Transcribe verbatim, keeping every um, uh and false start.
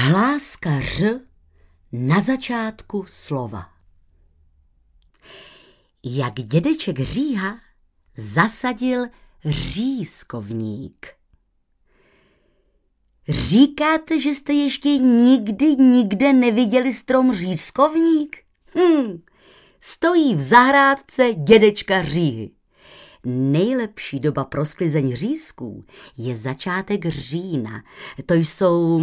Hláska ř na začátku slova. Jak dědeček Říha zasadil řízkovník. Říkáte, že jste ještě nikdy nikde neviděli strom řízkovník? Hm, stojí v zahrádce dědečka Říhy. Nejlepší doba pro sklizeň řízků je začátek října. To jsou